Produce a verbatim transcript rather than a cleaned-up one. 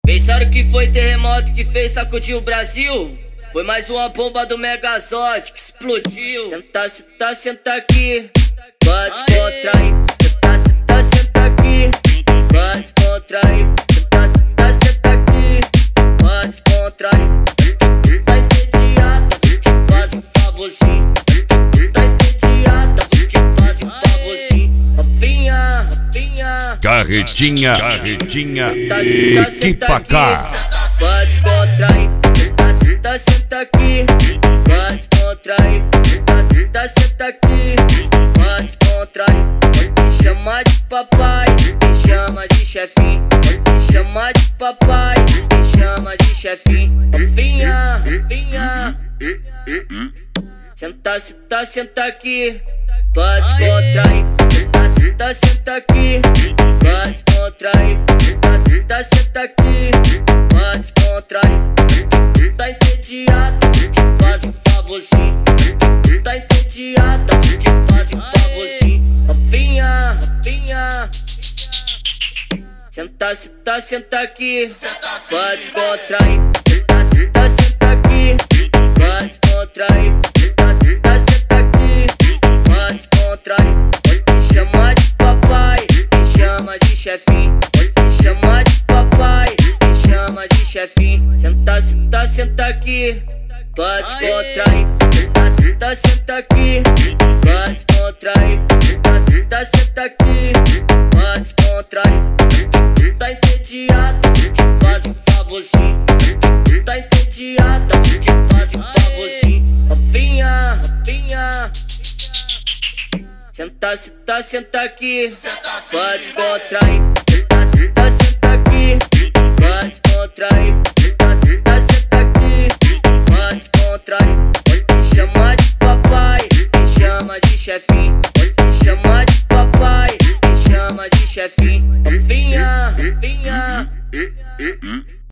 Pensaram que foi terremoto que fez sacudir o Brasil? Foi mais uma bomba do Megazord que explodiu. Senta, senta, senta aqui, pode descontrair. Senta, senta, senta aqui, pode descontrair. Senta, senta, senta aqui, pode descontrair. Tá entediada, vou te fazer um favorzinho. Tá entediada, vou te fazer um favorzinho. Novinha, novinha, Carretinha, carretinha, senta, senta, senta Equipacá. aqui, pode descontrair. Senta, senta aqui, pode descontrair. Senta, senta, senta aqui, pode descontrair. Pode me chamar de papai, me chama de chefinho. Pode me chamar de papai, me chama de chefinho. Novinha, novinha, senta, senta, senta aqui, pode descontrair. Senta, senta, senta aqui, pode descontrair. Senta, senta, senta aqui, pode descontrair. Tá entediada, vou te fazer um favorzinho. Tá entediada, vou te fazer um favorzinho. Novinha, novinha, senta, senta, senta aqui, pode descontrair. Senta, senta, senta aqui, pode descontrair. Senta, senta, senta aqui, pode descontrair. Pode me chamar de papai, me chama de chefinho. Pode me chamar de papai, me chama de chefinho. Senta, senta, senta aqui, pode descontrair. Senta, senta, senta aqui, pode descontrair. Senta, senta, senta aqui, pode descontrair. Tá entediada, vou te fazer um favorzinho. Tá entediada, vou te fazer um favorzinho. Novinha, novinha, senta, senta, senta aqui, pode descontrair. Senta, senta, senta aqui, pode descontrair. Senta, senta, senta aqui, pode descontrair. Pode me chamar de papai, me chama de chefinho. Pode me chamar de papai, me chama de chefinho. Novinha, novinha.